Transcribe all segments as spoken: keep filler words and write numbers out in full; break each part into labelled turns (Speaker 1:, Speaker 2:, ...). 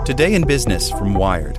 Speaker 1: Today in Business from Wired.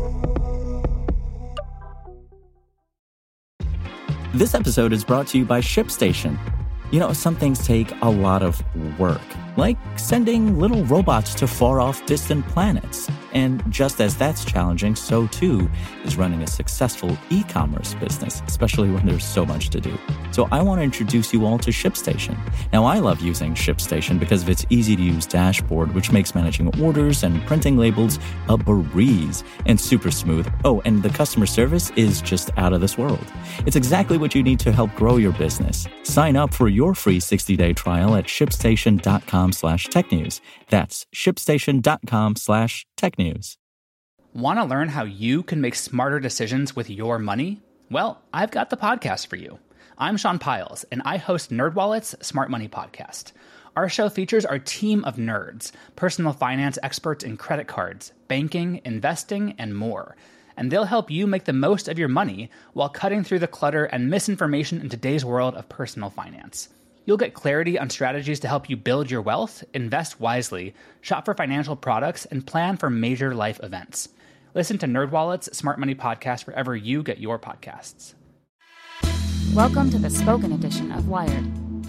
Speaker 2: This episode is brought to you by ShipStation. You know, some things take a lot of work, like sending little robots to far-off distant planets. And just as that's challenging, so too is running a successful e-commerce business, especially when there's so much to do. So I want to introduce you all to ShipStation. Now, I love using ShipStation because of its easy-to-use dashboard, which makes managing orders and printing labels a breeze and super smooth. Oh, and the customer service is just out of this world. It's exactly what you need to help grow your business. Sign up for your free sixty-day trial at shipstation.com slash tech news. That's shipstation.com slash tech news.
Speaker 3: Want to learn how you can make smarter decisions with your money? Well, I've got the podcast for you. I'm Sean Piles, and I host NerdWallet's Smart Money Podcast. Our show features our team of nerds, personal finance experts in credit cards, banking, investing, and more. And they'll help you make the most of your money while cutting through the clutter and misinformation in today's world of personal finance. You'll get clarity on strategies to help you build your wealth, invest wisely, shop for financial products, and plan for major life events. Listen to NerdWallet's Smart Money Podcast wherever you get your podcasts.
Speaker 4: Welcome to the spoken edition of Wired.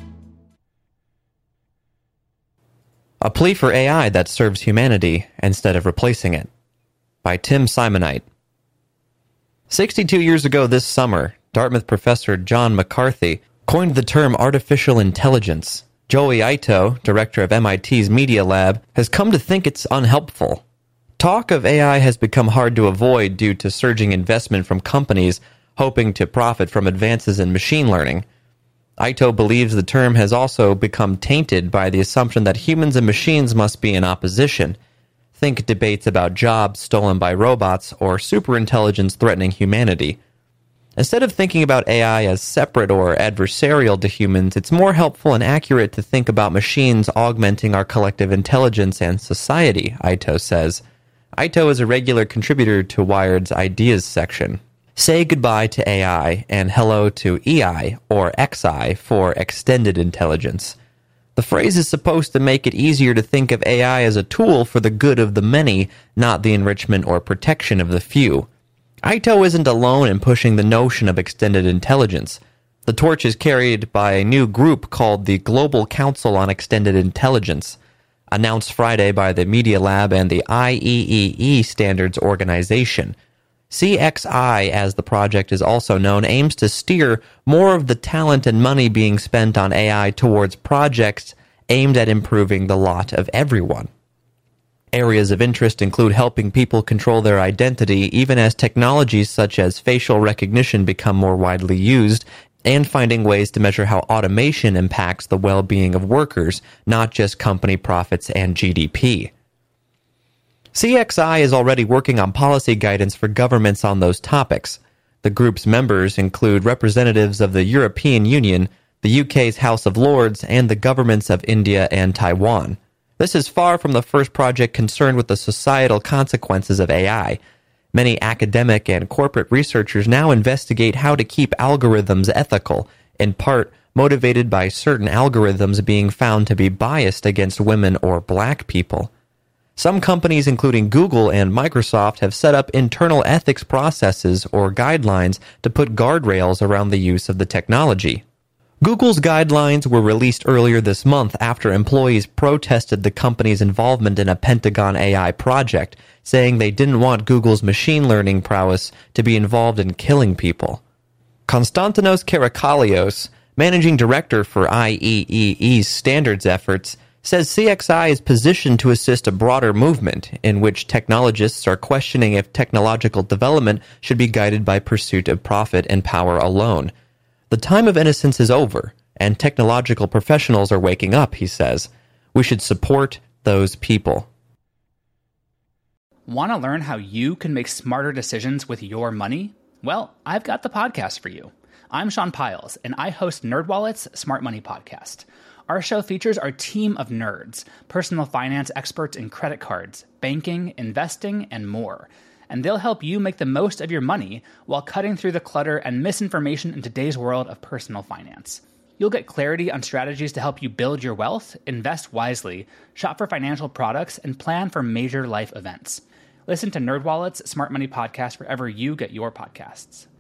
Speaker 5: A plea for A I that serves humanity instead of replacing it, by Tim Simonite. sixty-two years ago this summer, Dartmouth professor John McCarthy coined the term artificial intelligence. Joi Ito, director of M I T's Media Lab, has come to think it's unhelpful. Talk of A I has become hard to avoid due to surging investment from companies hoping to profit from advances in machine learning. Ito believes the term has also become tainted by the assumption that humans and machines must be in opposition. Think debates about jobs stolen by robots or superintelligence threatening humanity. Instead of thinking about A I as separate or adversarial to humans, it's more helpful and accurate to think about machines augmenting our collective intelligence and society, Ito says. Ito is a regular contributor to Wired's Ideas section. Say goodbye to A I and hello to E I, or X I, for extended intelligence. The phrase is supposed to make it easier to think of A I as a tool for the good of the many, not the enrichment or protection of the few. Ito isn't alone in pushing the notion of extended intelligence. The torch is carried by a new group called the Global Council on Extended Intelligence, announced Friday by the Media Lab and the I E E E Standards Organization. C X I, as the project is also known, aims to steer more of the talent and money being spent on A I towards projects aimed at improving the lot of everyone. Areas of interest include helping people control their identity even as technologies such as facial recognition become more widely used, and finding ways to measure how automation impacts the well-being of workers, not just company profits and G D P. C X I is already working on policy guidance for governments on those topics. The group's members include representatives of the European Union, the U K's House of Lords, and the governments of India and Taiwan. This is far from the first project concerned with the societal consequences of A I. Many academic and corporate researchers now investigate how to keep algorithms ethical, in part motivated by certain algorithms being found to be biased against women or black people. Some companies, including Google and Microsoft, have set up internal ethics processes or guidelines to put guardrails around the use of the technology. Google's guidelines were released earlier this month after employees protested the company's involvement in a Pentagon A I project, saying they didn't want Google's machine learning prowess to be involved in killing people. Konstantinos Karakalios, managing director for I E E E's standards efforts, says C X I is positioned to assist a broader movement in which technologists are questioning if technological development should be guided by pursuit of profit and power alone. The time of innocence is over, and technological professionals are waking up, he says. We should support those people.
Speaker 3: Want to learn how you can make smarter decisions with your money? Well, I've got the podcast for you. I'm Sean Piles, and I host NerdWallet's Smart Money Podcast. Our show features our team of nerds, personal finance experts in credit cards, banking, investing, and more. And they'll help you make the most of your money while cutting through the clutter and misinformation in today's world of personal finance. You'll get clarity on strategies to help you build your wealth, invest wisely, shop for financial products, and plan for major life events. Listen to NerdWallet's Smart Money Podcast wherever you get your podcasts.